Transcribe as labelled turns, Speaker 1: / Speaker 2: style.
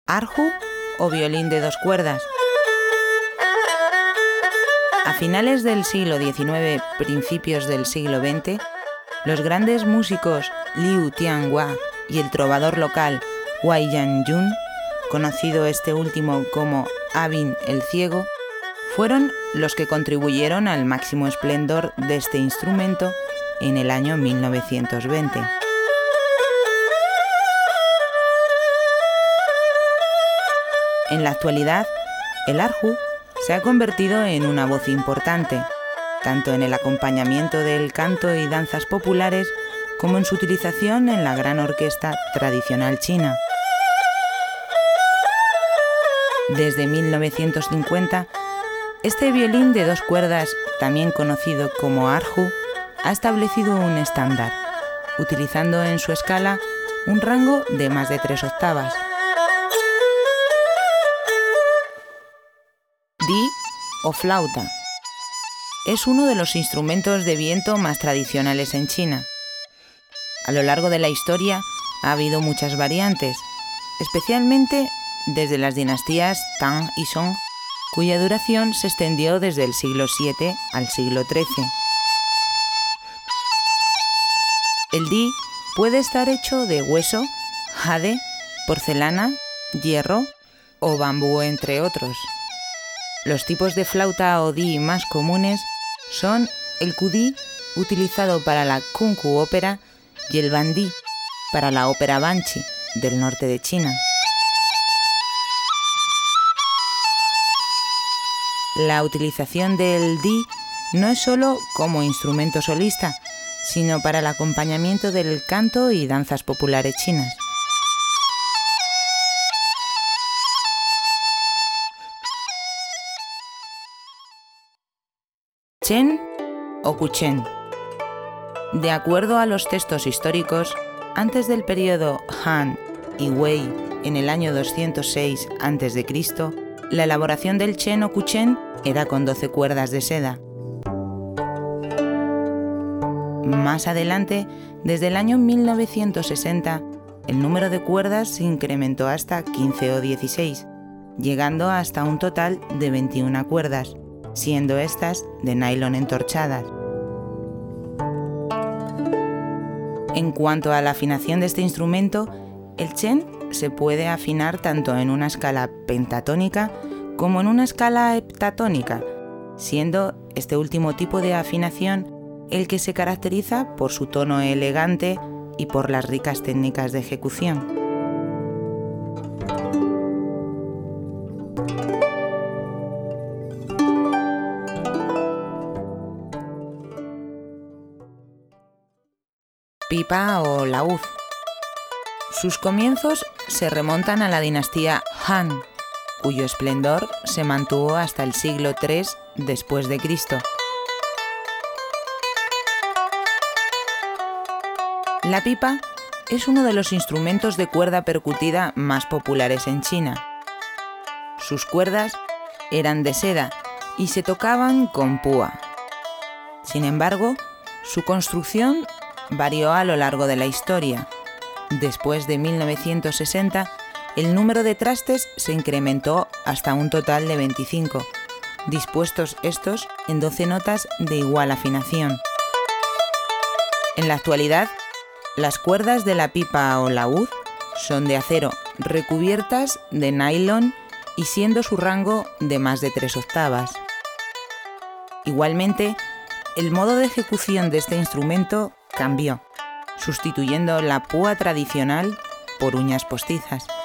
Speaker 1: arhu o violín de 2 cuerdas. A finales del siglo XIX, principios del siglo XX, los grandes músicos Liu Tianhua y el trovador local Wei Yanjun, conocido este último como Abin el Ciego, fueron los que contribuyeron al máximo esplendor de este instrumento en el año 1920. En la actualidad, el arhu se ha convertido en una voz importante, tanto en el acompañamiento del canto y danzas populares como en su utilización en la gran orquesta tradicional china. Desde 1950, este violín de 2 cuerdas, también conocido como arhu, ha establecido un estándar, utilizando en su escala un rango de más de 3 octavas. Di o flauta. Es uno de los instrumentos de viento más tradicionales en China. A lo largo de la historia ha habido muchas variantes, especialmente desde las dinastías Tang y Song, cuya duración se extendió desde el siglo VII al siglo XIII. El di puede estar hecho de hueso, jade, porcelana, hierro o bambú, entre otros. Los tipos de flauta o di más comunes son el cudí, utilizado para la kunku ópera, y el bandí, para la ópera banchi, del norte de China. La utilización del di no es solo como instrumento solista, sino para el acompañamiento del canto y danzas populares chinas. Chen o Kuchen. De acuerdo a los textos históricos, antes del periodo Han y Wei, en el año 206 a.C., la elaboración del chen o kuchen era con 12 cuerdas de seda. Más adelante, desde el año 1960, el número de cuerdas se incrementó hasta 15 o 16, llegando hasta un total de 21 cuerdas, siendo estas de nylon entorchadas. En cuanto a la afinación de este instrumento, el chen se puede afinar tanto en una escala pentatónica como en una escala heptatónica, siendo este último tipo de afinación el que se caracteriza por su tono elegante y por las ricas técnicas de ejecución. Pipa o laúd. Sus comienzos se remontan a la dinastía Han, cuyo esplendor se mantuvo hasta el siglo III después de Cristo. La pipa es uno de los instrumentos de cuerda percutida más populares en China. Sus cuerdas eran de seda y se tocaban con púa. Sin embargo, su construcción varió a lo largo de la historia. Después de 1960, el número de trastes se incrementó hasta un total de 25, dispuestos estos en 12 notas de igual afinación. En la actualidad, las cuerdas de la pipa o laúd son de acero, recubiertas de nylon y siendo su rango de más de 3 octavas. Igualmente, el modo de ejecución de este instrumento cambió, sustituyendo la púa tradicional por uñas postizas.